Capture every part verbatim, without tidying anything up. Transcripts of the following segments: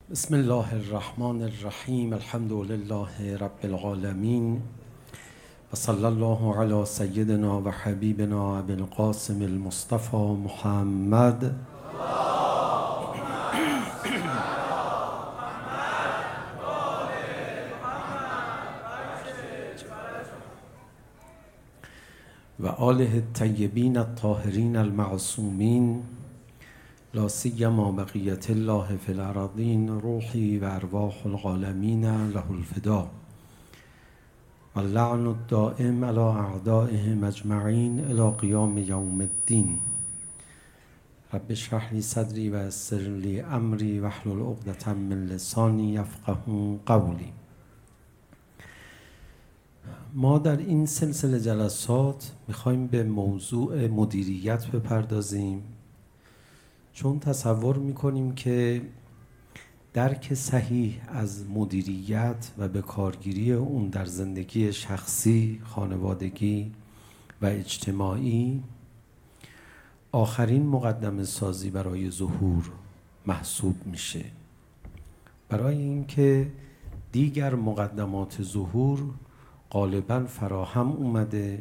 بسم الله الرحمن الرحیم. الحمد لله رب العالمین و صلی الله علی سیدنا و حبیبنا ابی القاسم المصطفى محمد و آله الطیبین الطاهرین المعصومین، لا سیما بقیة الله فی الارضین، روحی و ارواح العالمین له الفدا و اللعن الدائم علی اعدائهم اجمعین الی قیام یوم الدین. رب اشرح لی صدری و یسر لی امری واحلل عقدة من لسانی یفقهوا قولی. ما در این سلسله جلسات میخوایم به موضوع مدیریت بپردازیم، چون تصور میکنیم که درک صحیح از مدیریت و به کارگیری اون در زندگی شخصی، خانوادگی و اجتماعی آخرین مقدمه سازی برای ظهور محسوب میشه، برای اینکه دیگر مقدمات ظهور غالباً فراهم اومده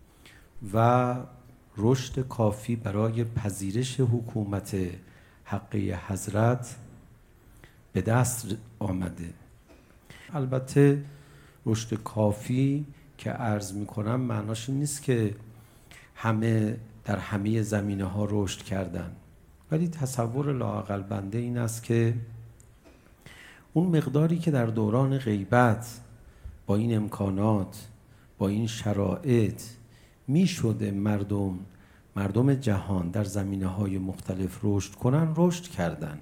و رشد کافی برای پذیرش حکومت حقه حضرت به دست آمده. البته رشد کافی که عرض میکنم معناش این نیست که همه در همه زمینه ها رشد کردن، ولی تصور لااقل بنده این است که اون مقداری که در دوران غیبت با این امکانات، با این شرایط می شده مردم مردم جهان در زمینه‌های مختلف رشد کنن، رشد کردن.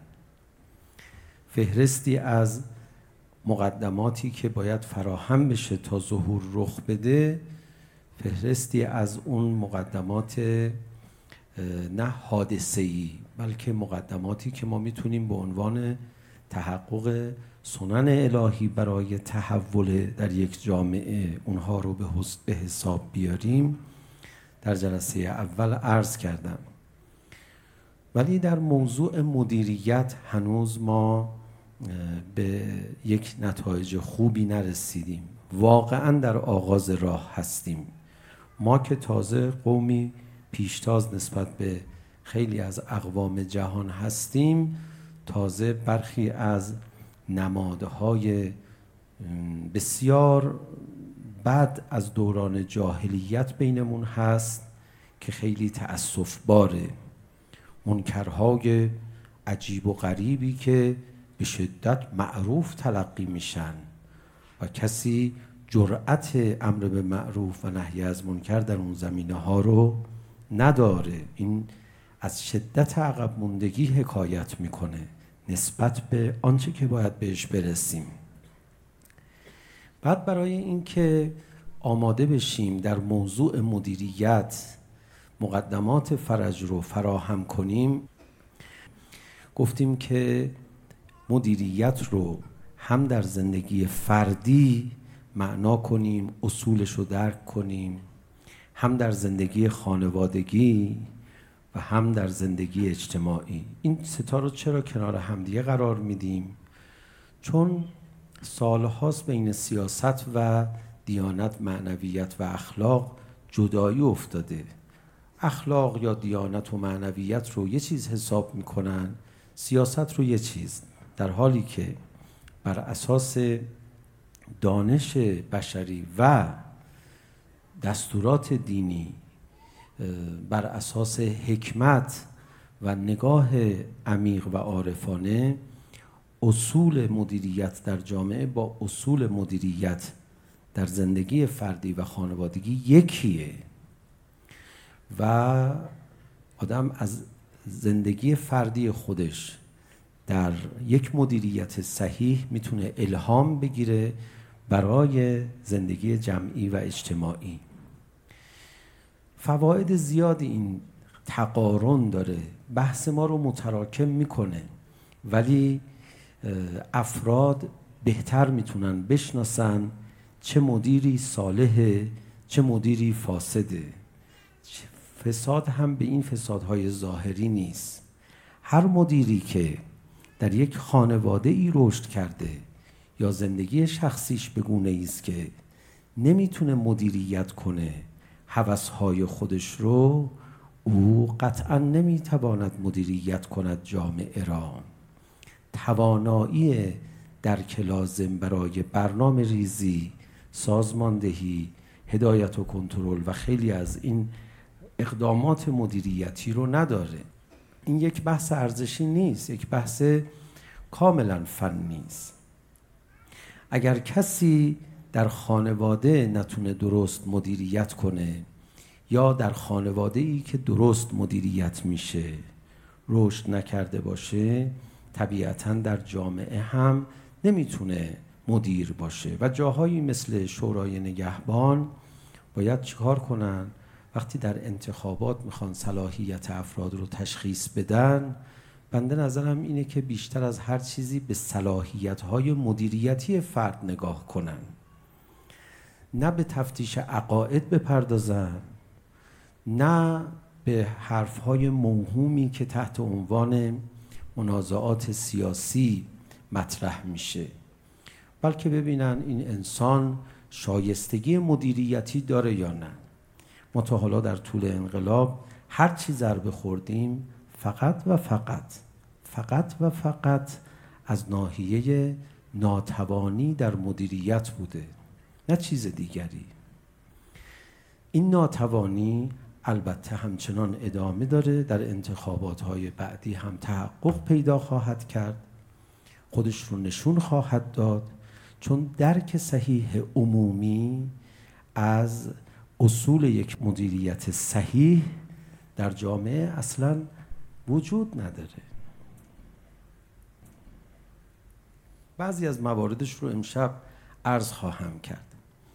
فهرستی از مقدماتی که باید فراهم بشه تا ظهور رخ بده، فهرستی از اون مقدمات نه حادثه‌ای بلکه مقدماتی که ما میتونیم به عنوان تحقق سنن الهی برای تحول در یک جامعه اونها رو به حساب بیاریم، در جلسه اول عرض کردم. ولی در موضوع مدیریت هنوز ما به یک نتایج خوبی نرسیدیم. واقعا در آغاز راه هستیم. ما که تازه قومی پیشتاز نسبت به خیلی از اقوام جهان هستیم، تازه برخی از نمادهای بسیار بعد از دوران جاهلیت بینمون هست که خیلی تأسف باره. منکرهای عجیب و غریبی که به شدت معروف تلقی میشن و کسی جرأت امر به معروف و نهی از منکر در اون زمینه ها رو نداره. این از شدت عقب موندگی حکایت میکنه نسبت به آنچه که باید بهش برسیم. بعد برای اینکه آماده بشیم در موضوع مدیریت مقدمات فرج رو فراهم کنیم، گفتیم که مدیریت رو هم در زندگی فردی معنا کنیم، اصولش رو درک کنیم، هم در زندگی خانوادگی و هم در زندگی اجتماعی. این ستا رو چرا کنار همدیگه قرار میدیم؟ چون سالهاست بین سیاست و دیانت، معنویت و اخلاق جدایی افتاده. اخلاق یا دیانت و معنویت رو یه چیز حساب میکنن، سیاست رو یه چیز، در حالی که بر اساس دانش بشری و دستورات دینی، بر اساس حکمت و نگاه عمیق و عارفانه، اصول مدیریت در جامعه با اصول مدیریت در زندگی فردی و خانوادگی یکیه و آدم از زندگی فردی خودش در یک مدیریت صحیح میتونه الهام بگیره برای زندگی جمعی و اجتماعی. فواید زیادی این تقارن داره، بحث ما رو متراکم میکنه، ولی افراد بهتر میتونن بشناسن چه مدیری صالحه، چه مدیری فاسده. فساد هم به این فسادهای ظاهری نیست. هر مدیری که در یک خانواده ای رشد کرده یا زندگی شخصیش به گونه‌ای است که نمیتونه مدیریت کنه هوس‌های خودش رو، او قطعاً نمیتواند مدیریت کند جامعه را. توانایی درک لازم برای برنامه ریزی، سازماندهی، هدایت و کنترل و خیلی از این اقدامات مدیریتی رو نداره. این یک بحث ارزشی نیست، یک بحث کاملا فنی است. اگر کسی در خانواده نتونه درست مدیریت کنه یا در خانواده ای که درست مدیریت میشه رشد نکرده باشه، طبیعتاً در جامعه هم نمیتونه مدیر باشه و جاهایی مثل شورای نگهبان باید چیکار کنن؟ وقتی در انتخابات میخوان صلاحیت افراد رو تشخیص بدن، بنده نظرم اینه که بیشتر از هر چیزی به صلاحیت‌های مدیریتی فرد نگاه کنن، نه به تفتیش عقاید بپردازن، نه به حرف‌های موهومی که تحت عنوان منازعات سیاسی مطرح میشه، بلکه ببینن این انسان شایستگی مدیریتی داره یا نه. ما تا حالا در طول انقلاب هر چی ضربه خوردیم فقط و فقط فقط و فقط از ناحیه ناتوانی در مدیریت بوده، نه چیز دیگری. این ناتوانی البته همچنان ادامه داره، در انتخابات‌های بعدی هم تحقق پیدا خواهد کرد، خودش رو نشون خواهد داد، چون درک صحیح عمومی از اصول یک مدیریت صحیح در جامعه اصلاً وجود نداره. بعضی از مواردش رو امشب عرض خواهم کرد.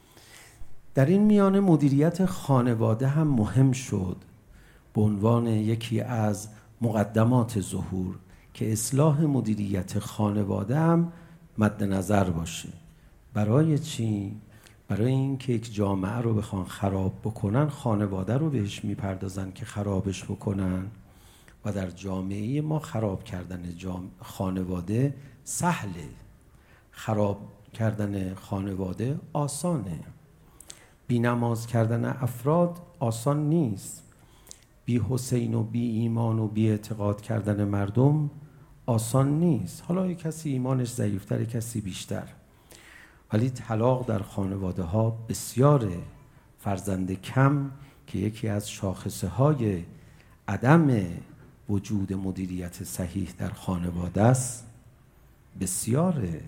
در این میانه مدیریت خانواده هم مهم شد به عنوان یکی از مقدمات ظهور که اصلاح مدیریت خانواده هم مد نظر باشه. برای چی؟ برای اینکه یک جامعه رو بخوان خراب بکنن، خانواده رو بهش میپردازن که خرابش بکنن و در جامعه ما خراب کردن جام... خانواده سهله، خراب کردن خانواده آسانه، بی نماز کردن افراد آسان نیست، بی حسین و بی ایمان و بی اعتقاد کردن مردم آسان نیست. حالا یک کسی ایمانش ضعیفتر، کسی بیشتر، ولی طلاق در خانواده ها بسیاره. فرزند کم که یکی از شاخصه های عدم وجود مدیریت صحیح در خانواده است بسیاره.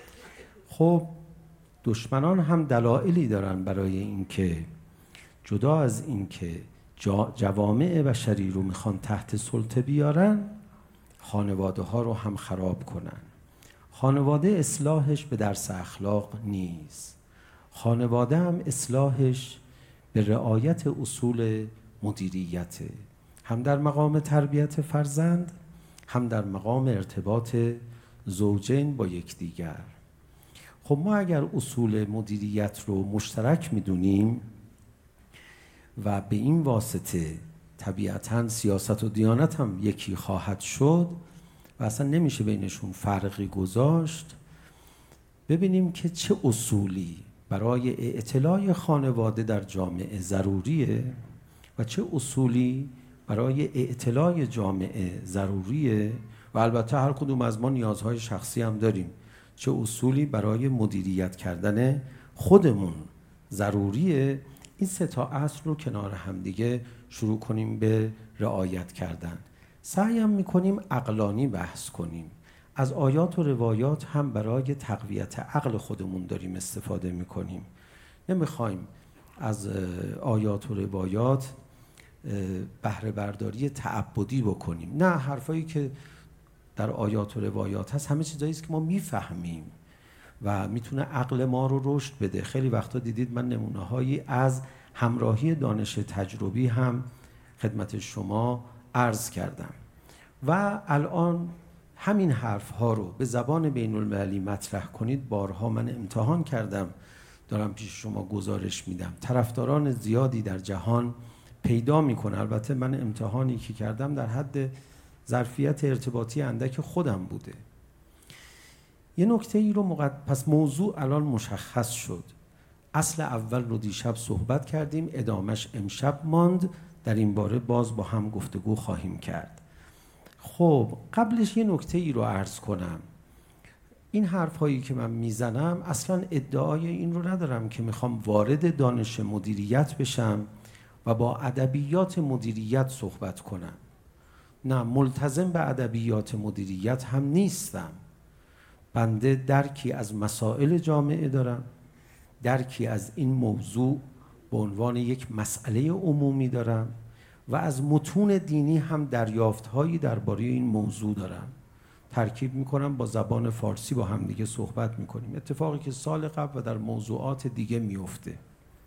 خب دشمنان هم دلایلی دارن برای اینکه جدا از اینکه جوامع بشری رو میخوان تحت سلطه بیارن، خانواده ها رو هم خراب کنن. خانواده اصلاحش به درس اخلاق نیست، خانواده هم اصلاحش به رعایت اصول مدیریت، هم در مقام تربیت فرزند، هم در مقام ارتباط زوجین با یکدیگر. خب ما اگر اصول مدیریت رو مشترک میدونیم و به این واسطه طبیعتاً سیاست و دیانت هم یکی خواهد شد و اصلا نمیشه بینشون فرقی گذاشت، ببینیم که چه اصولی برای اعتلاع خانواده در جامعه ضروریه و چه اصولی برای اعتلاع جامعه ضروریه و البته هر کدوم از ما نیازهای شخصی هم داریم، چه اصولی برای مدیریت کردن خودمون ضروریه. این سه تا اصل رو کنار هم دیگه شروع کنیم به رعایت کردن. سعیم میکنیم عقلانی بحث کنیم، از آیات و روایات هم برای تقویت عقل خودمون داریم استفاده میکنیم. نمیخوایم از آیات و روایات بهره برداری تعبدی بکنیم، نه، حرفایی که در آیات و روایات هست همه چیزایی است که ما میفهمیم و میتونه عقل ما رو رشد بده. خیلی وقتا دیدید من نمونه هایی از همراهی دانش تجربی هم خدمت شما عرض کردم و الان همین حرف ها رو به زبان بین المللی مطرح کنید. بارها من امتحان کردم، دارم پیش شما گزارش میدم، طرفداران زیادی در جهان پیدا میکنه. البته من امتحانی که کردم در حد ظرفیت ارتباطی اندک خودم بوده، یه نکته ای رو مقد... پس موضوع الان مشخص شد. اصل اول رو دیشب صحبت کردیم، ادامش امشب ماند. در این باره باز با هم گفتگو خواهیم کرد. خب قبلش یه نکته ای رو عرض کنم. این حرف هایی که من میزنم اصلا ادعای این رو ندارم که میخوام وارد دانش مدیریت بشم و با ادبیات مدیریت صحبت کنم. نه، ملتزم به ادبیات مدیریت هم نیستم. بنده درکی از مسائل جامعه دارم، درکی از این موضوع به عنوان یک مسئله عمومی دارم و از متون دینی هم دریافت‌هایی درباره این موضوع دارم. ترکیب میکنم با زبان فارسی با هم دیگه صحبت میکنیم. اتفاقی که سال قبل و در موضوعات دیگه میفته.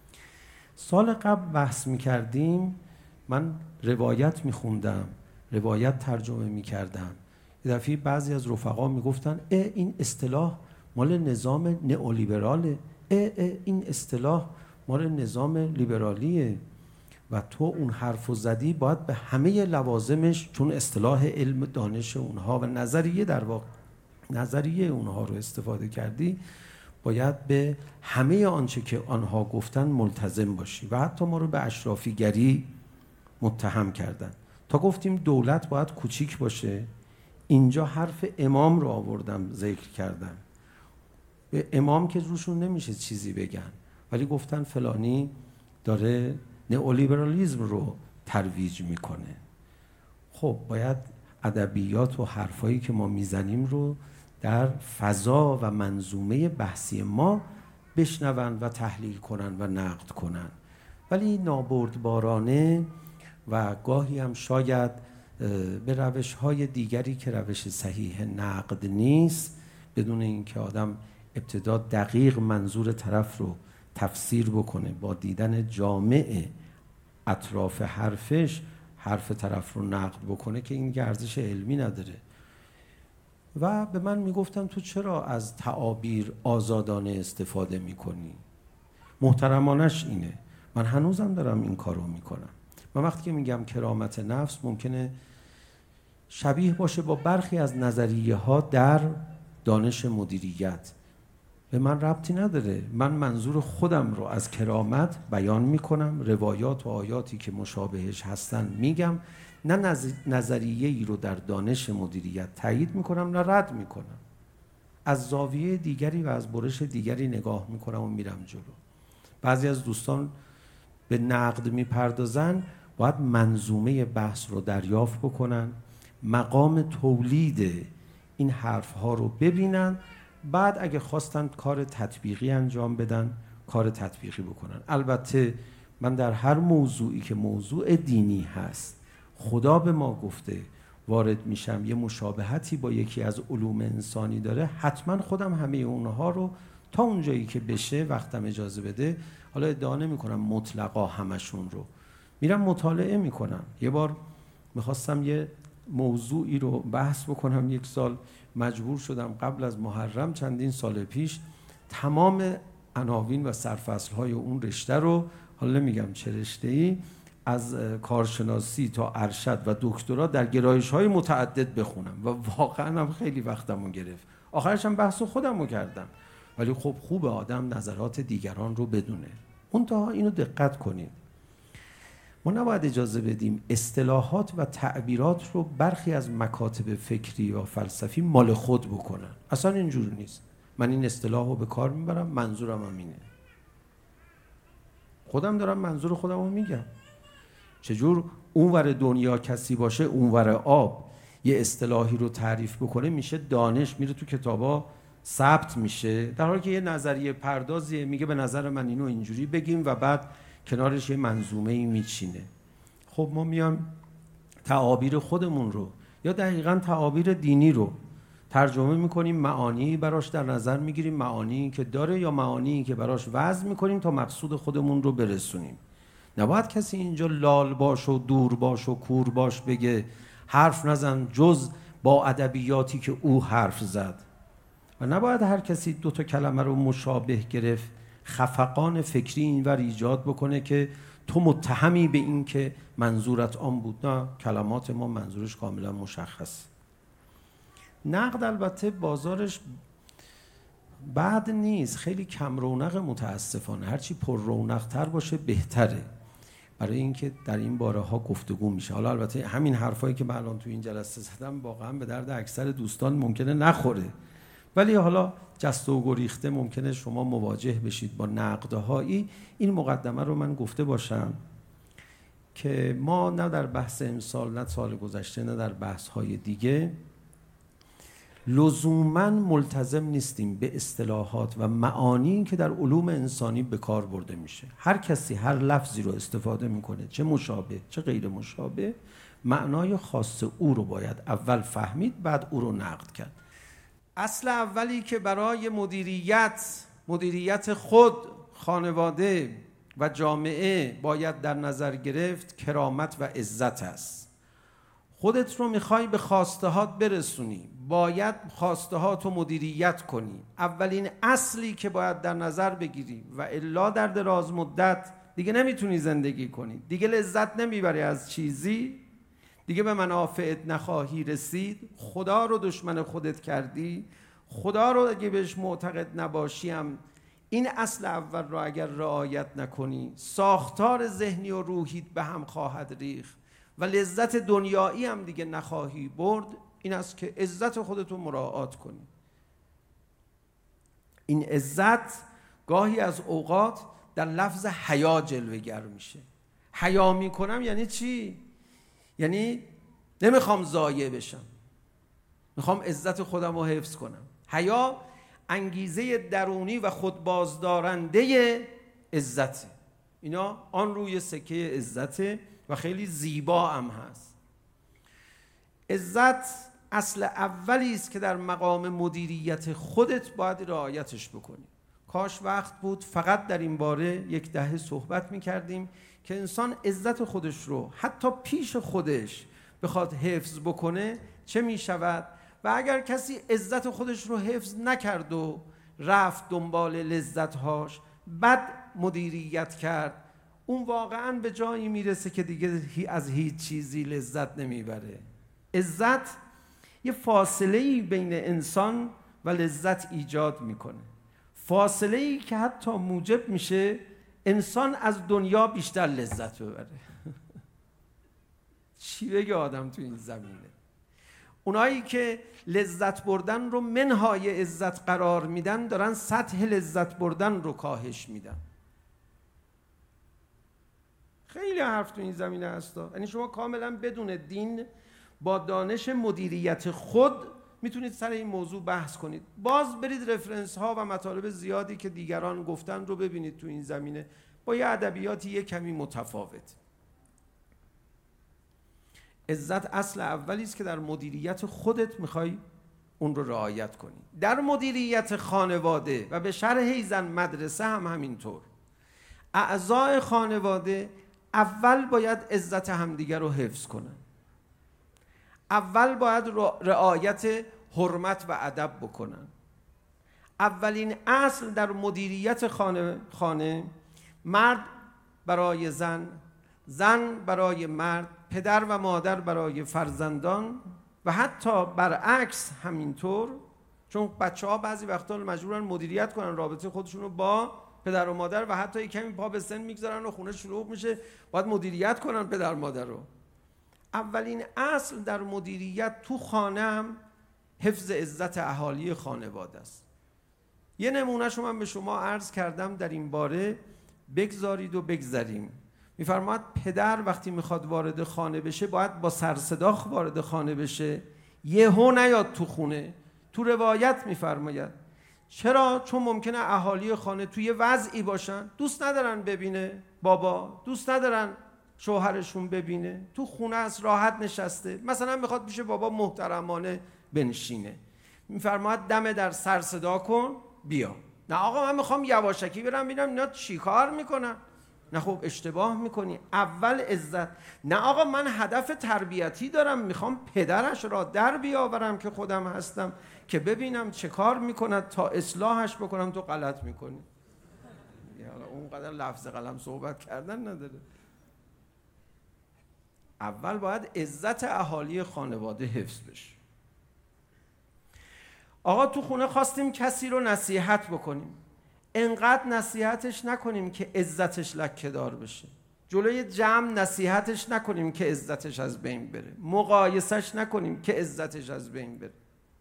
سال قبل بحث میکردیم، من روایت میخوندم، روایت ترجمه میکردم. یه دفعه بعضی از رفقا میگفتن اه این اصطلاح مال نظام نئولیبراله، اه اه این اصطلاح مال نظام لیبرالیه و تو اون حرفو زدی باید به همه لوازمش، چون اصطلاح علم دانش اونها و نظریه در واقع نظریه اونها رو استفاده کردی، باید به همه آنچه که آنها گفتن ملتزم باشی و حتی ما رو به اشرافیگری متهم کردن. تا گفتیم دولت باید کوچیک باشه. اینجا حرف امام رو آوردم ذکر کردم. به امام که روشون نمیشه چیزی بگن، ولی گفتن فلانی داره نئولیبرالیسم رو ترویج میکنه. خب باید ادبیات و حرفایی که ما میزنیم رو در فضا و منظومه بحثی ما بشنون و تحلیل کنن و نقد کنن. ولی نابردبارانه و گاهی هم شاید به روش‌های دیگری که روش صحیح نقد نیست، بدون اینکه آدم ابتدا دقیق منظور طرف رو تفسیر بکنه، با دیدن جامع اطراف حرفش حرف طرف رو نقد بکنه، که این ارزش علمی نداره. و به من میگفتن تو چرا از تعابیر آزادانه استفاده میکنی؟ محترمانش اینه، من هنوزم دارم این کارو میکنم. من وقتی که میگم کرامت نفس ممکنه شبیه باشه با برخی از نظریه ها در دانش مدیریت، به من ربطی نداره. من منظور خودم رو از کرامت بیان میکنم، روایات و آیاتی که مشابهش هستن میگم، نه نظریه ای رو در دانش مدیریت تایید میکنم نه رد میکنم. از زاویه دیگری و از برش دیگری نگاه میکنم و میرم جلو. بعضی از دوستان به نقد میپردازن، باید منظومه بحث رو دریافت بکنن، مقام تولید این حرف ها رو ببینن، بعد اگه خواستن کار تطبیقی انجام بدن کار تطبیقی بکنن. البته من در هر موضوعی که موضوع دینی هست، خدا به ما گفته وارد میشم، یه مشابهتی با یکی از علوم انسانی داره، حتما خودم همه اونها رو تا اونجایی که بشه وقتم اجازه بده، حالا ادعا نمی کنم مطلقا همشون رو، میرم مطالعه میکنم. یه بار میخواستم یه موضوعی رو بحث بکنم، یک سال مجبور شدم قبل از محرم چندین سال پیش تمام عناوین و سرفصل‌های اون رشته رو، حالا نمیگم چه رشته‌ای، از کارشناسی تا ارشد و دکترا در گرایش‌های متعدد بخونم و واقعا هم خیلی وقتمو گرفت. آخرش هم بحث خودمو کردم، ولی خب خوب آدم نظرات دیگران رو بدونه. منتها اینو دقت کنید، ما نباید اجازه بدیم اصطلاحات و تعبیرات رو برخی از مکاتب فکری و فلسفی مال خود بکنن. اصلا اینجور نیست. من این اصطلاح رو به کار میبرم، منظورم هم اینه. خودم دارم منظور خودم رو میگم. چجور اونور دنیا کسی باشه اونور آب یه اصطلاحی رو تعریف بکنه میشه دانش، میره تو کتابا ثبت میشه، در حالی که یه نظریه پردازی میگه به نظر من اینو اینجوری بگیم و بعد کنارش یه منظومه‌ای میچینه. خب ما میام تعابیر خودمون رو یا دقیقاً تعابیر دینی رو ترجمه میکنیم، معانی براش در نظر میگیریم، معانی که داره یا معانی که براش وضع میکنیم تا مقصود خودمون رو برسونیم. نباید کسی اینجا لال باش و دور باش و کور باش بگه حرف نزن جز با ادبیاتی که او حرف زد، و نباید هر کسی دو تا کلمه رو مشابه گرفت خفقان فکری اینور ایجاد بکنه که تو متهمی به این که منظورت آن بود. نه، کلمات ما منظورش کاملا مشخص. نقد البته بازارش بد نیست، خیلی کم رونق متاسفانه. هرچی پر رونق تر باشه بهتره، برای اینکه در این باره ها گفتگو میشه. حالا البته همین حرفایی که من الان تو این جلسه زدم واقعا به درد اکثر دوستان ممکنه نخوره، ولی حالا جسته و گریخته ممکنه شما مواجه بشید با نقدهایی. این مقدمه رو من گفته باشم که ما نه در بحث امسال، نه سال گذشته، نه در بحث های دیگه لزوماً ملتزم نیستیم به اصطلاحات و معانی که در علوم انسانی به کار برده میشه. هر کسی هر لفظی رو استفاده میکنه، چه مشابه چه غیر مشابه، معنای خاص او رو باید اول فهمید، بعد او رو نقد کرد. اصل اولی که برای مدیریت مدیریت خود، خانواده و جامعه باید در نظر گرفت کرامت و عزت است. خودت رو میخوای به خواستهات برسونی، باید خواستهات رو مدیریت کنی. اولین اصلی که باید در نظر بگیری و الا در دراز مدت دیگه نمیتونی زندگی کنی، دیگه لذت نمیبری از چیزی، دیگه به منافعت نخواهی رسید، خدا رو دشمن خودت کردی، خدا رو اگه بهش معتقد نباشی هم این اصل اول رو اگر رعایت نکنی، ساختار ذهنی و روحیت به هم خواهد ریخت و لذت دنیایی هم دیگه نخواهی برد. این است که عزت خودتو مراعات کنی. این عزت گاهی از اوقات در لفظ حیا جلوه‌گر میشه. حیا میکنم یعنی چی؟ یعنی نمیخوام ضایع بشم، میخوام عزت خودم رو حفظ کنم. حیا انگیزه درونی و خودبازدارنده عزته. اینا آن روی سکه عزته و خیلی زیبا هم هست. عزت اصل اولی است که در مقام مدیریت خودت باید رعایتش بکنی. کاش وقت بود فقط در این باره یک دهه صحبت میکردیم که انسان عزت خودش رو حتی پیش خودش بخواد حفظ بکنه چه میشود، و اگر کسی عزت خودش رو حفظ نکرد و رفت دنبال لذتهاش، بد مدیریت کرد، اون واقعا به جایی میرسه که دیگه از هیچ چیزی لذت نمیبره. عزت یه فاصله‌ای بین انسان و لذت ایجاد میکنه، فاصله‌ای که حتی موجب میشه انسان از دنیا بیشتر لذت ببره. چی بگه آدم تو این زمینه؟ اونایی که لذت بردن رو منهای عزت قرار میدن دارن سطح لذت بردن رو کاهش میدن. خیلی حرف تو این زمینه هستا. یعنی شما کاملا بدون دین با دانش مدیریت خود میتونید سر این موضوع بحث کنید. باز برید رفرنس ها و مطالب زیادی که دیگران گفتن رو ببینید تو این زمینه، با یه ادبیاتی یه کمی متفاوت. عزت اصل اولی است که در مدیریت خودت میخوای اون رو رعایت کنی. در مدیریت خانواده و به شرح ایزن مدرسه هم همینطور. اعضای خانواده اول باید عزت همدیگر رو حفظ کنن. اول باید رعایت حرمت و ادب بکنن. اولین اصل در مدیریت خانه, خانه مرد برای زن، زن برای مرد، پدر و مادر برای فرزندان و حتی برعکس همینطور، چون بچه ها بعضی وقتا مجبورن مدیریت کنن رابطه خودشون رو با پدر و مادر و حتی کمی پا به سن میگذارن و خونه شلوغ میشه، باید مدیریت کنن پدر و مادر رو. اولین اصل در مدیریت تو خانه هم حفظ عزت اهالی خانواده است. یه نمونه شو من به شما عرض کردم در این باره، بگذارید و بگذریم. میفرماد پدر وقتی میخواد وارد خانه بشه باید با سر صدا وارد خانه بشه، یهو نیاد تو خونه. تو روایت میفرماید چرا؟ چون ممکنه اهالی خانه توی وضعی باشن دوست ندارن ببینه بابا، دوست ندارن شوهرشون ببینه، تو خونه است راحت نشسته، مثلا میخواد پیش بابا محترمانه بنشینه. میفرماید دم در سر صدا کن بیا. نه آقا من میخوام یواشکی برم ببینم اینا چی کار میکنن. نه خب اشتباه میکنی. اول عزت. نه آقا من هدف تربیتی دارم، میخوام پدرش را در بیاورم که خودم هستم که ببینم چه کار میکند تا اصلاحش بکنم، تو غلط میکنی. حالا اونقدر لفظ قلم صحبت کردن نداره. اول باید عزت اهالی خانواده حفظ بشه. آقا تو خونه خواستیم کسی رو نصیحت بکنیم، انقدر نصیحتش نکنیم که عزتش لکه‌دار بشه، جلوی جمع نصیحتش نکنیم که عزتش از بین بره، مقایسش نکنیم که عزتش از بین بره.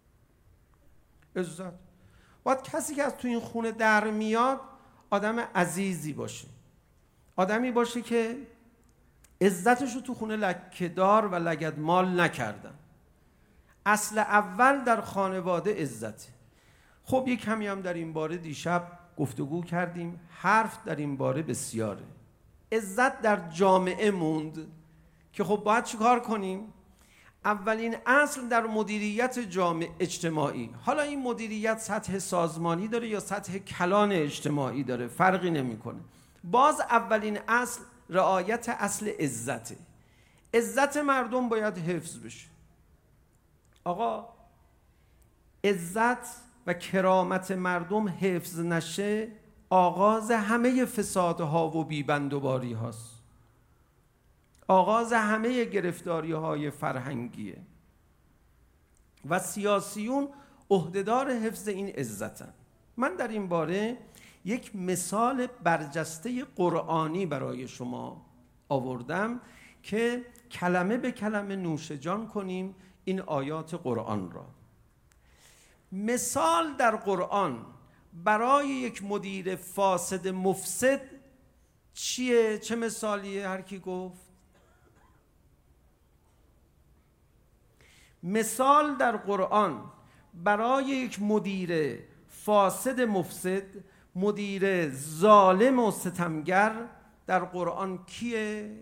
عزت باید کسی که از تو این خونه در میاد آدم عزیزی باشه، آدمی باشه که عزتش رو تو خونه لکه‌دار و لگدمال نکردن. اصل اول در خانواده عزته. خب یک کمی هم در این باره دیشب گفتگو کردیم، حرف در این باره بسیاره. عزت در جامعه موند که خب باید چیکار کنیم؟ اولین اصل در مدیریت جامعه اجتماعی، حالا این مدیریت سطح سازمانی داره یا سطح کلان اجتماعی داره، فرقی نمیکنه. باز اولین اصل رعایت اصل عزته. عزت مردم باید حفظ بشه. آقا عزت و کرامت مردم حفظ نشه، آغاز همه فسادها و بیبندوباری هاست، آغاز همه گرفتاری های فرهنگیه و سیاسیون عهدهدار حفظ این عزتن. من در این باره یک مثال برجسته قرآنی برای شما آوردم که کلمه به کلمه نوش جان کنیم این آیات قرآن را. مثال در قرآن برای یک مدیر فاسد مفسد چیه؟ چه مثالیه؟ هر کی گفت؟ مثال در قرآن برای یک مدیر فاسد مفسد، مدیر ظالم و ستمگر در قرآن کیه؟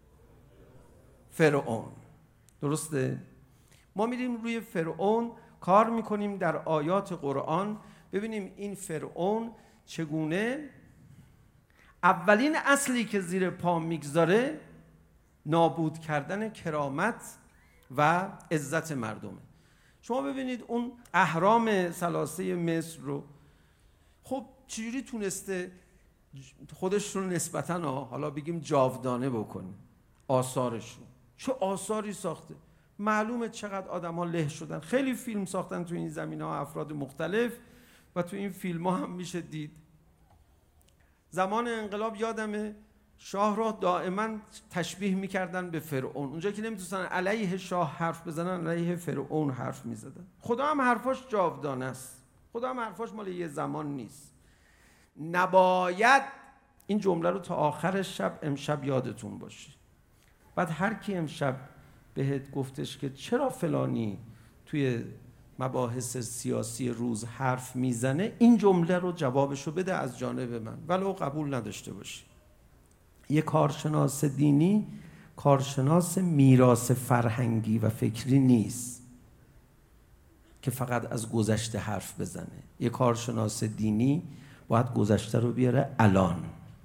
فرعون. درسته؟ ما میریم روی فرعون کار میکنیم در آیات قرآن، ببینیم این فرعون چگونه اولین اصلی که زیر پا میگذاره نابود کردن کرامت و عزت مردمه. شما ببینید اون اهرام ثلاثه مصر رو خب چجوری تونسته خودش رو نسبتاً حالا بگیم جاودانه بکنه، آثارش رو چه آثاری ساخته. معلومه چقدر آدم ها له شدن، خیلی فیلم ساختن تو این زمینه ها افراد مختلف و تو این فیلم ها هم میشه دید. زمان انقلاب یادمه شاه را دائما تشبیه میکردن به فرعون، اونجا که نمیتونستن علیه شاه حرف بزنن علیه فرعون حرف میزدن. خدا هم حرفاش جاودانه است، خدا هم حرفاش مال یه زمان نیست. نباید این جمله رو تا آخر شب امشب یادتون باشه. بعد هر کی امشب بهت گفتش که چرا فلانی توی مباحث سیاسی روز حرف میزنه، این جمله رو جوابشو بده از جانب من ولو قبول نداشته باشی. یه کارشناس دینی کارشناس میراث فرهنگی و فکری نیست که فقط از گذشته حرف بزنه. یه کارشناس دینی باید گذشته رو بیاره الان.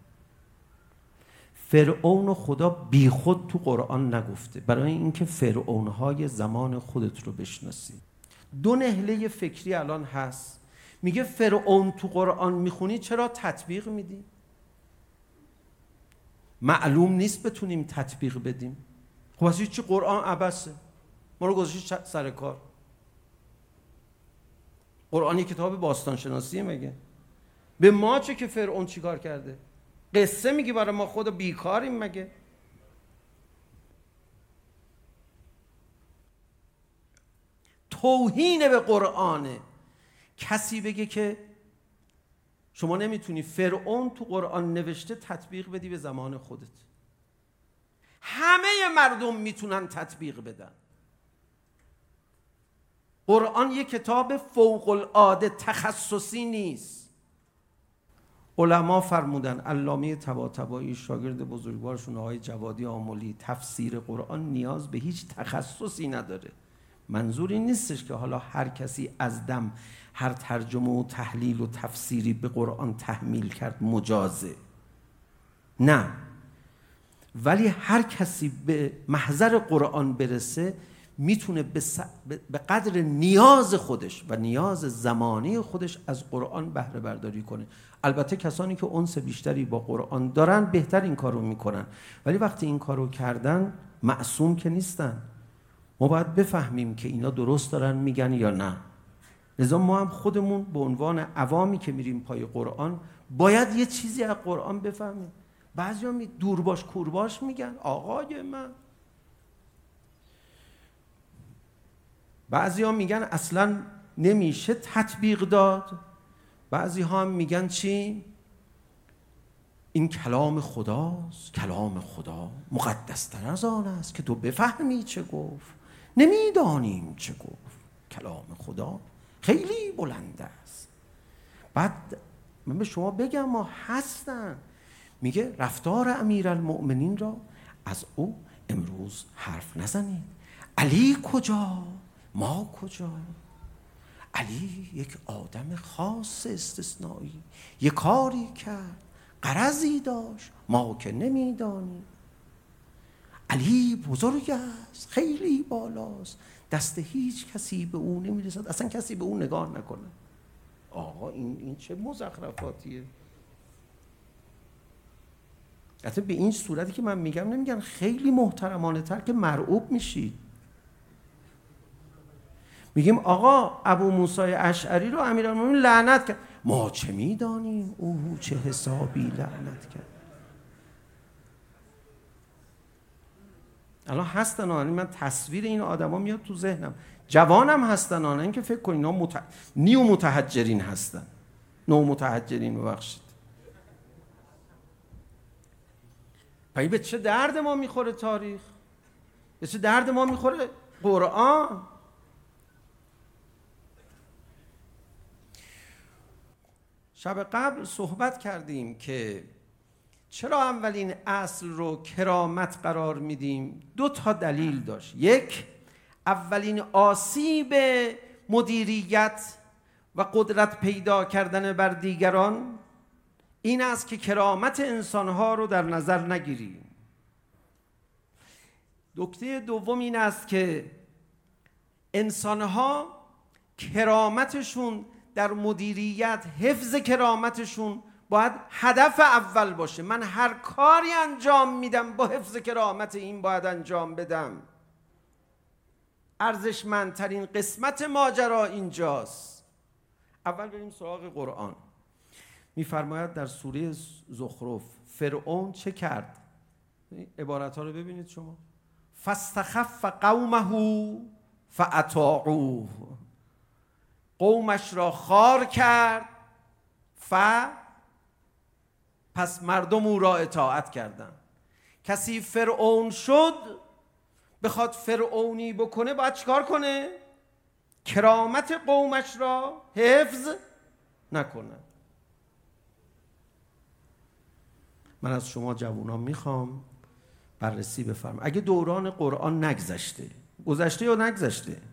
فرعون و خدا بی خود تو قرآن نگفته، برای اینکه فرعونهای زمان خودت رو بشناسی. دو نهله فکری الان هست، میگه فرعون تو قرآن میخونی چرا تطبیق میدی؟ معلوم نیست بتونیم تطبیق بدیم. خب واسه چی قرآن عبسه؟ ما رو گذاشتی سر کار. قرآن یک کتاب باستانشناسیه مگه؟ به ما چه که فرعون چیکار کرده؟ قصه میگی برای ما، خدا بیکاریم مگه؟ توهین به قرآنه کسی بگه که شما نمیتونی فرعون تو قرآن نوشته تطبیق بدی به زمان خودت. همه مردم میتونن تطبیق بدن. قرآن یک کتاب فوق العاده تخصصی نیست. علما فرمودن، علامه طباطبایی شاگرد بزرگوارشون آقای جوادی آملی، تفسیر قرآن نیاز به هیچ تخصصی نداره. منظور این نیستش که حالا هر کسی از دم هر ترجمه و تحلیل و تفسیری به قرآن تحمیل کرد مجازه، نه، ولی هر کسی به محضر قرآن برسه میتونه به قدر نیاز خودش و نیاز زمانی خودش از قرآن بهره برداری کنه. البته کسانی که انس بیشتری با قرآن دارن بهتر این کارو میکنن، ولی وقتی این کارو کردن معصوم که نیستن. ما باید بفهمیم که اینا درست دارن میگن یا نه. لذا ما هم خودمون به عنوان عوامی که میریم پای قرآن باید یه چیزی از قرآن بفهمیم. بعضی هم دورباش کورباش میگن آقای من، بعضی ها میگن اصلا نمیشه تطبیق داد، بعضی ها هم میگن چی؟ این کلام خداست، کلام خدا مقدستر از آن است که تو بفهمی چه گفت، نمیدانیم چه گفت، کلام خدا خیلی بلند است. بعد من به شما بگم ما هستن، میگه رفتار امیرالمؤمنین را از او امروز حرف نزنید. علی کجا؟ ما کجا؟ علی یک آدم خاص استثنایی، یک کاری کرد، غرضی داشت، ما که نمیدانیم. علی بزرگ است، خیلی بالاست، دست هیچ کسی به او نمیرسد، اصلا کسی به او نگاه نکنه. آقا این این چه مزخرفاتیه؟ حتی به این صورتی که من میگم نمیگن خیلی محترمانه تر که مرعوب میشید. میگیم آقا ابو موسی اشعری رو امیرالمومنین لعنت کرد، ما چه میدانیم او چه حسابی لعنت کرد. الان هستن آن من تصویر این آدما میاد تو ذهنم، جوانم هستن آن این که فکر کنین اینا مت... نیو متحجرین هستن، نو متحجرین ببخشید. پس به چه درد ما میخوره تاریخ؟ به چه درد ما میخوره قرآن؟ شب قبل صحبت کردیم که چرا اولین اصل رو کرامت قرار میدیم. دو تا دلیل داشت. یک، اولین آسیب مدیریت و قدرت پیدا کردن بر دیگران این است که کرامت انسانها رو در نظر نگیریم. نکته دوم این است که انسانها کرامتشون در مدیریت، حفظ کرامتشون باید هدف اول باشه. من هر کاری انجام میدم با حفظ کرامت این باید انجام بدم. ارزشمندترین قسمت ماجرا اینجاست. اول بریم سراغ قرآن. میفرماید در سوره زخرف فرعون چه کرد؟ عبارت ها رو ببینید شما. فاستخف قومه فاطاعوه، قومش را خوار کرد، ف پس مردم او را اطاعت کردند. کسی فرعون شد بخواد فرعونی بکنه باید چیکار کنه؟ کرامت قومش را حفظ نکنه. من از شما جوانان میخوام بررسی بفرمایید. اگه دوران قرآن نگذشته، گذشته یا نگذشته؟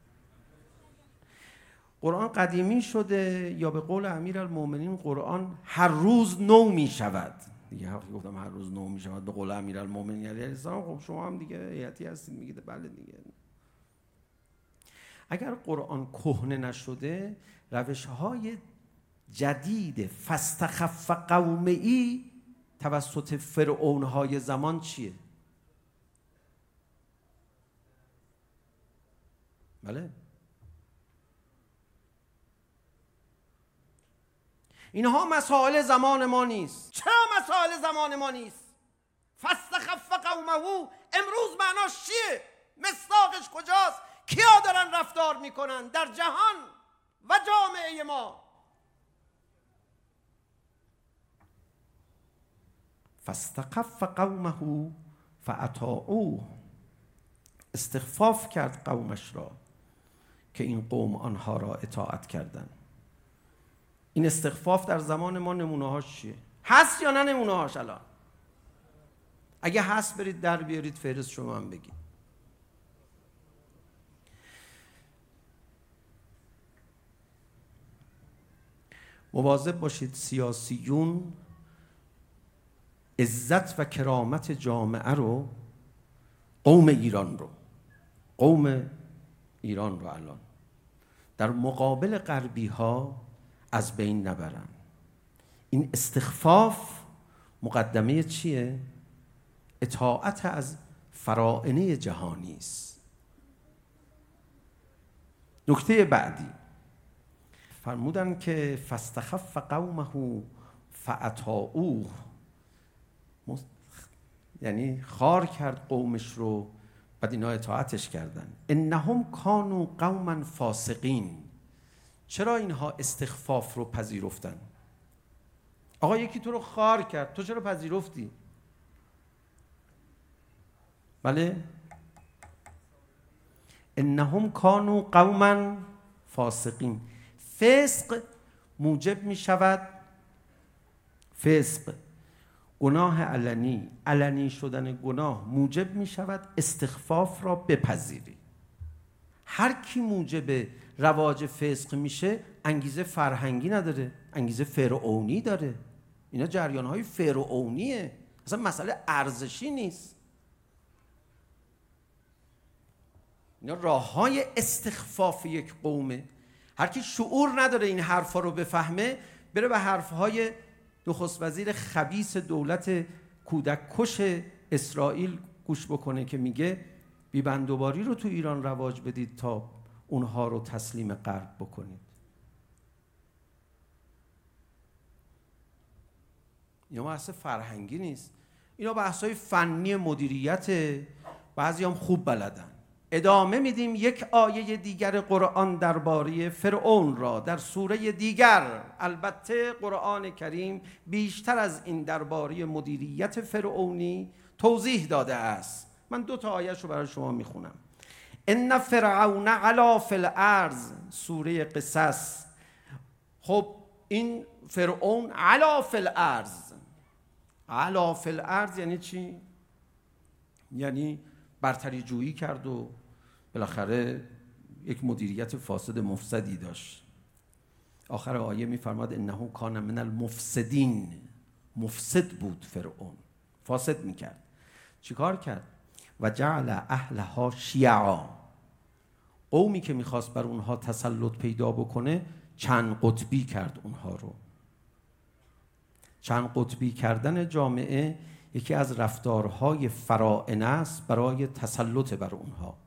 قرآن قدیمی شده یا به قول امیرالمؤمنین قرآن هر روز نو می شود؟ دیگه وقتی گفتم هر روز نو می شود به قول امیرالمؤمنین علیه السلام، خب شما هم دیگه هیئتی هستید میگید بله دیگه. اگر قرآن کهنه نشده، روش‌های جدید فاستخف قومه‌ای توسط فرعون‌های زمان چیه؟ بله، اینها مسائل زمان ما نیست. چرا مسائل زمان ما نیست؟ فاستخف قومه امروز معناش چیه؟ مصداقش کجاست؟ کیا دارن رفتار میکنن در جهان و جامعه ما؟ فاستخف قومه فاطاعوه، استخفاف کرد قومش را که این قوم آنها را اطاعت کردند. این استخفاف در زمان ما نمونه هاش چیه؟ هست یا نه نمونه هاش؟ الان اگه هست برید در بیارید فهرست شما هم بگید. مواظب باشید سیاسیون عزت و کرامت جامعه رو، قوم ایران رو قوم ایران رو الان در مقابل غربی ها از بین نبرن. این استخفاف مقدمه چیه؟ اطاعت از فراعنه جهانی است. نکته بعدی، فرمودن که فاستخف قومه فاطاعوه، یعنی خار کرد قومش رو، بعد اینا اطاعتش کردن. انهم کانوا قوما فاسقین. چرا اینها استخفاف رو پذیرفتن؟ آقا یکی تو رو خار کرد، تو چرا پذیرفتی؟ بله، انهم کانوا قوما فاسقین. فسق موجب می شود، فسق گناه علنی، علنی شدن گناه موجب می شود استخفاف را بپذیری. هر کی موجب رواج فسق میشه انگیزه فرهنگی نداره، انگیزه فرعونی داره. اینا جریان‌های فرعونیه، اصلا مسئله ارزشی نیست. اینا راه‌های استخفاف یک قومه. هر کی شعور نداره این حرفا رو بفهمه، بره به حرف‌های نخست وزیر خبیث دولت کودک کش اسرائیل گوش بکنه که میگه بیبندوباری رو تو ایران رواج بدید تا اونها رو تسلیم غرب بکنید. اینا بحث فرهنگی نیست، اینا بحث‌های فنی مدیریت، بعضی هم خوب بلدن. ادامه میدیم. یک آیه دیگر قرآن درباره فرعون را در سوره دیگر، البته قرآن کریم بیشتر از این درباره مدیریت فرعونی توضیح داده است. من دو تا آیه‌اش رو برای شما میخونم. ان فرعون علا فی الارض، سوره قصص. خب این فرعون علا فی الارض، علا فی الارض یعنی چی؟ یعنی برتری جویی کرد و بالاخره یک مدیریت فاسد مفسدی داشت. آخر آیه میفرماد انه کان من المفسدین، مفسد بود فرعون، فاسد میکرد. چیکار کرد؟ و جعل اهلها شیعا، قومی که میخواست بر اونها تسلط پیدا بکنه چند قطبی کرد اونها رو. چند قطبی کردن جامعه یکی از رفتارهای فراعنه است برای تسلط بر اونها.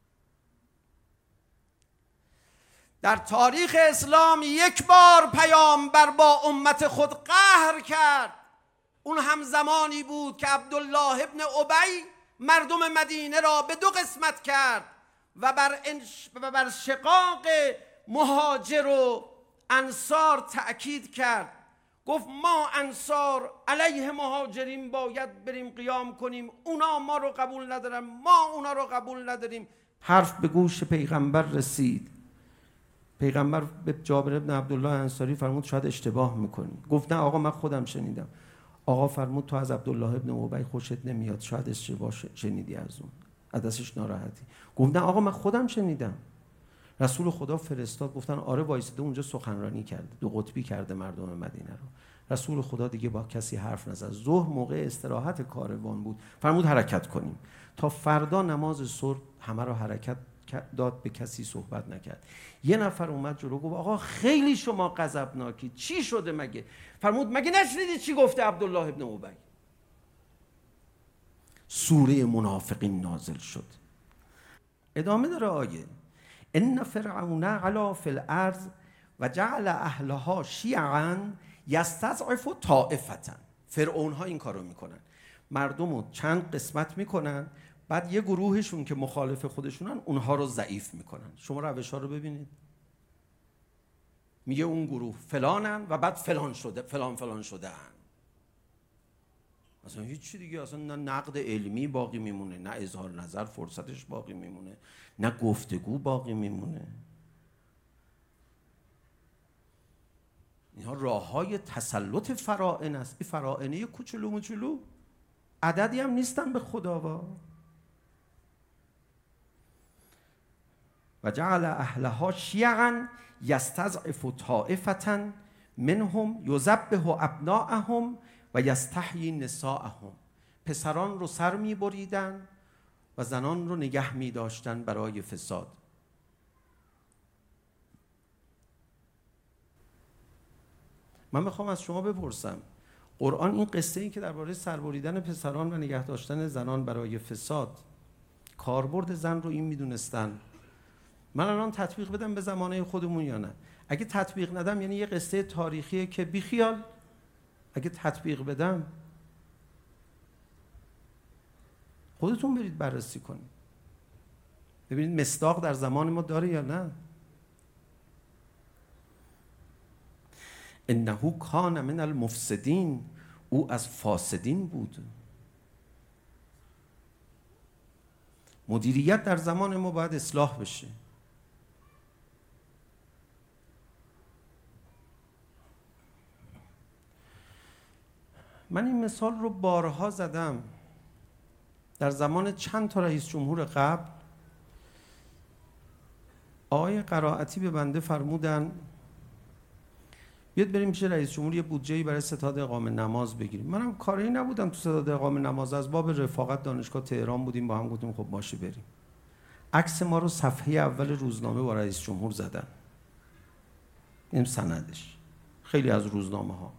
در تاریخ اسلام یک بار پیامبر با امت خود قهر کرد. اون هم زمانی بود که عبدالله ابن ابی مردم مدینه را به دو قسمت کرد و بر, انش... و بر شقاق مهاجر و انصار تأکید کرد. گفت ما انصار علیه مهاجرین باید بریم قیام کنیم، اونا ما رو قبول ندارن، ما اونا رو قبول نداریم. حرف به گوش پیغمبر رسید. پیغمبر به جابر ابن عبدالله انصاری فرمود شاید اشتباه میکنی. گفت نه آقا من خودم شنیدم. آقا فرمود تو از عبدالله ابن ابی خوشت نمیاد، شاید اشتباه شنیدی از اون، از دستش ناراحتی. گفت نه آقا من خودم شنیدم. رسول خدا فرستاد، گفتن آره وایساده اونجا سخنرانی کرده، دو قطبی کرده مردم مدینه رو. رسول خدا دیگه با کسی حرف نزد. ظهر موقع استراحت کاروان بود، فرمود حرکت کنیم. تا فردا نماز صبح همه رو حرکت داد، به کسی صحبت نکرد. یه نفر اومد جلو گفت آقا خیلی شما غضبناکی، چی شده مگه؟ فرمود مگه نشنیدی چی گفته عبدالله ابن ابی؟ سوره منافقین نازل شد. ادامه داره آیه. ان فرعون علا فی الارض و جعل اهلها شیعا یستضعف طائفه. فرعون ها این کارو میکنن، مردم رو چند قسمت میکنن، بعد یه گروهشون که مخالف خودشونن اونها رو ضعیف میکنن. شما روش ها رو ببینید، میگه اون گروه فلانن و بعد فلان شده، فلان فلان شدن. اصلا هیچ چی دیگه، اصلا نه نقد علمی باقی میمونه، نه اظهار نظر فرصتش باقی میمونه، نه گفتگو باقی میمونه. اینها راههای تسلط فراعنه است. این فراعنه کوچولو موچولو عددی هم نیستن به خداوا. و جعل اهلها شیعا یستضعف طائفه منهم یذبح ابناءهم و یستحیی نساءهم. پسران رو سر می بریدن و زنان رو نگه می داشتن برای فساد. من میخوام از شما بپرسم، قرآن این قصه ای که درباره سربریدن پسران و نگه داشتن زنان برای فساد، کاربرد زن رو این میدونستن؟ من الان تطبیق بدم به زمانه خودمون یا نه؟ اگه تطبیق ندم یعنی یه قصه تاریخیه که بیخیال، اگه تطبیق بدم خودتون برید بررسی کنید ببینید مصداق در زمان ما داره یا نه. انه کان من المفسدین، او از فاسدین بود. مدیریت در زمان ما باید اصلاح بشه. من این مثال رو بارها زدم. در زمان چند تا رئیس جمهور قبل آقای قرائتی به بنده فرمودن بیاد بریم پیش رئیس جمهور یه بودجه‌ای برای ستاد اقامه نماز بگیریم. منم کاری نبودم تو ستاد اقامه نماز، از باب رفاقت دانشگاه تهران بودیم با هم، گفتیم خب باشه بریم. عکس ما رو صفحه اول روزنامه با رئیس جمهور زدن. این سندش خیلی از روزنامه ها.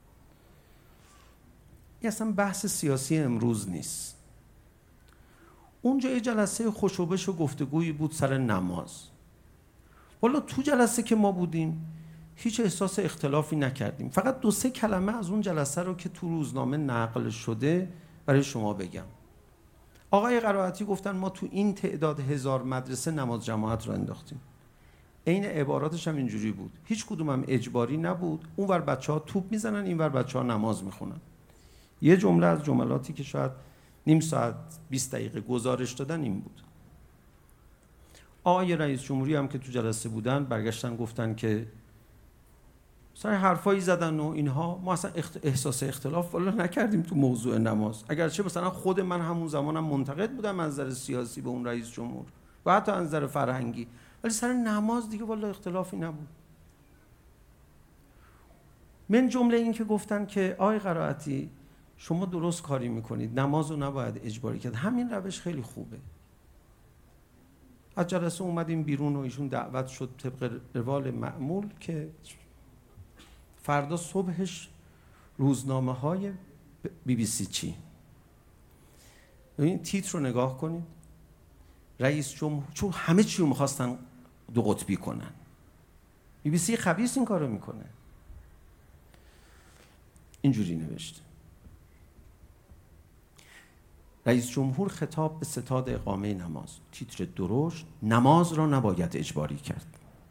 این اصلا بحث سیاسی امروز نیست. اونجا یه جلسه خوشوبش و گفتگویی بود سر نماز. والا تو جلسه که ما بودیم هیچ احساس اختلافی نکردیم. فقط دو سه کلمه از اون جلسه رو که تو روزنامه نقل شده برای شما بگم. آقای قرائتی گفتن ما تو این تعداد هزار مدرسه نماز جماعت رو انداختیم. عین عباراتش هم اینجوری بود. هیچ کدوم هم اجباری نبود. اونور بچه‌ها توپ میزنن، اینور بچه‌ها نماز میخونن. یه جمله از جملاتی که شاید نیم ساعت بیست دقیقه گزارش دادن این بود. آقای رئیس جمهوری هم که تو جلسه بودن برگشتن گفتن که سر حرفایی زدن و اینها، ما اصلا احساس اختلاف والا نکردیم تو موضوع نماز. اگرچه مثلا خود من همون زمانم منتقد بودم از نظر سیاسی به اون رئیس جمهور و حتی از نظر فرهنگی، ولی سر نماز دیگه والا اختلافی نبود. من جمله این که گفتن که آقای قرائتی شما درست کاری میکنید، نماز رو نباید اجباری کرد، همین روش خیلی خوبه. از جلسه اومدیم بیرون و ایشون دعوت شد طبق روال معمول که فردا صبحش روزنامه های بی بی سی چی. این تیتر رو نگاه کنید. رئیس جمهور، چون همه چی رو میخواستن دو قطبی کنن. بی بی سی خبیث این کار رو میکنه. اینجوری نوشته: رئیس جمهور خطاب به ستاد اقامه نماز. تیتر درشت: نماز را نباید اجباری کرد.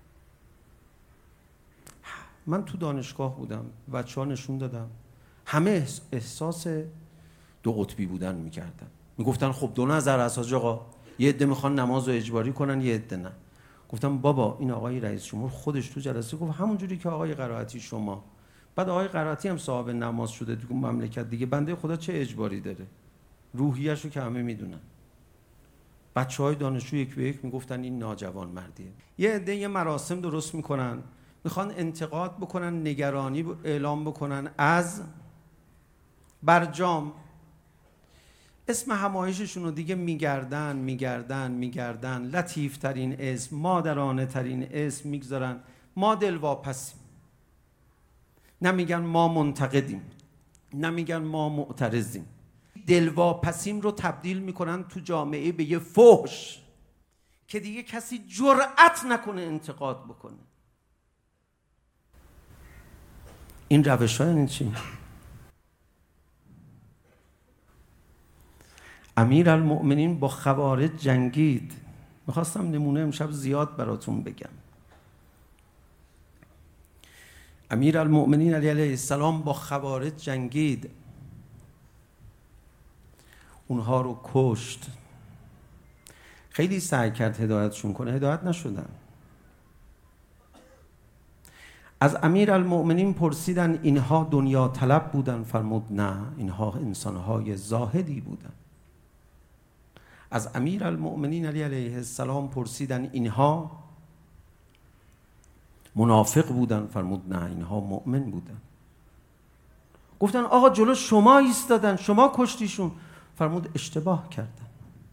من تو دانشگاه بودم، بچه‌ها نشون دادم، همه احساس دو قطبی بودن میکردن. میگفتن خب دو نظر اساس آقا، یه عده میخوان نماز رو اجباری کنن، یه عده نه. گفتم بابا این آقای رئیس جمهور خودش تو جلسه گفت همون جوری که آقای قرائتی شما. بعد آقای قرائتی هم صاحب نماز شده تو مملکت دیگه، بنده خدا چه اجباری داره؟ روحیه‌شو رو که همه میدونن. بچه‌های دانشجو یک به یک میگفتن این ناجوان مردیه. یه عده یه مراسم درست میکنن، میخوان انتقاد بکنن، نگرانی اعلام بکنن از برجام. اسم همایششون رو دیگه میگردن میگردن میگردن لطیف ترین اسم، مادرانه ترین اسم میگذارن. ما دلواپسیم، نمیگن ما منتقدیم، نمیگن ما معترضیم. دلواپسیم رو تبدیل میکنن تو جامعه به یه فحش که دیگه کسی جرأت نکنه انتقاد بکنه. این روش ها یعنی چی؟ امیرالمؤمنین با خوارج جنگید. میخواستم نمونه امشب زیاد براتون بگم. امیرالمؤمنین علی علیه السلام با خوارج جنگید، اونها رو کشت. خیلی سعی کرد هدایتشون کنه، هدایت نشدن. از امیرالمؤمنین پرسیدن اینها دنیا طلب بودن؟ فرمود نه، اینها انسانهای زاهدی بودن. از امیرالمؤمنین علی علیه السلام پرسیدن اینها منافق بودن؟ فرمود نه، اینها مؤمن بودن. گفتن آقا جلو شما ایستادن، شما کشتیشون. فرمود اشتباه کردن.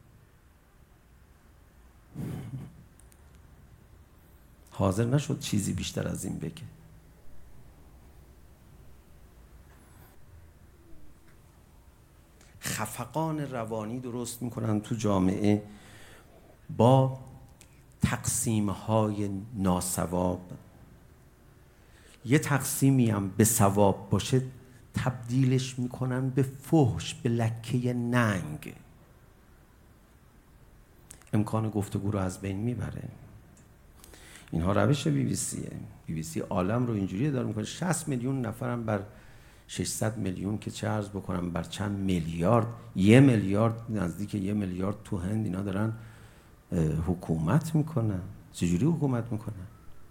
حاضر نشد چیزی بیشتر از این بگه. خفقان روانی درست میکنن تو جامعه با تقسیم‌های ناسواب. یه تقسیمی هم به ثواب باشه تبدیلش میکنن به فحش، به لکه ننگ. امکان گفتگو رو از بین میبره. اینها روش بی بی سیه. بی بی سی عالم رو اینجوری داره میکنه. شصت میلیون نفرم بر ششصد میلیون که چه عرض بکنم بر چند میلیارد، یه میلیارد، نزدیک یه میلیارد تو هند اینا دارن حکومت میکنن. چجوری حکومت میکنن؟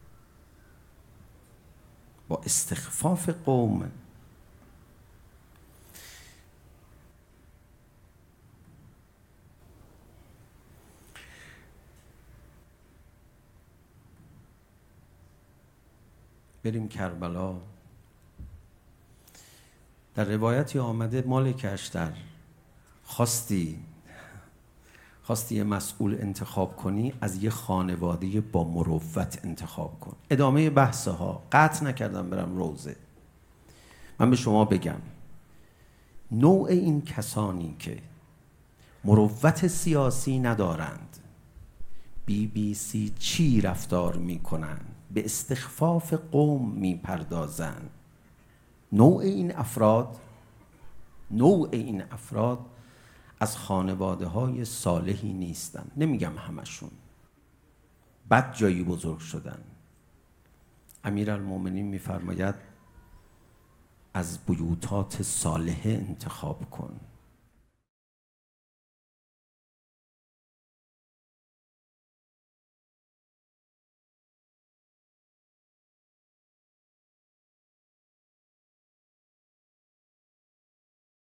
با استخفاف قوم. بریم کربلا. در روایتی آمده مالک اشتر خواستی خواستی یه مسئول انتخاب کنی، از یه خانواده با مروت انتخاب کن. ادامه بحث ها، قطع نکردم برم روزه. من به شما بگم نوع این کسانی که مروت سیاسی ندارند، بی بی سی چی رفتار میکنند؟ به استخفاف قوم میپردازند. نوع این افراد نوع این افراد از خانواده های صالحی نیستن. نمیگم همشون، بد جایی بزرگ شدن. امیرالمومنین میفرماید از بیوتات صالحه انتخاب کن.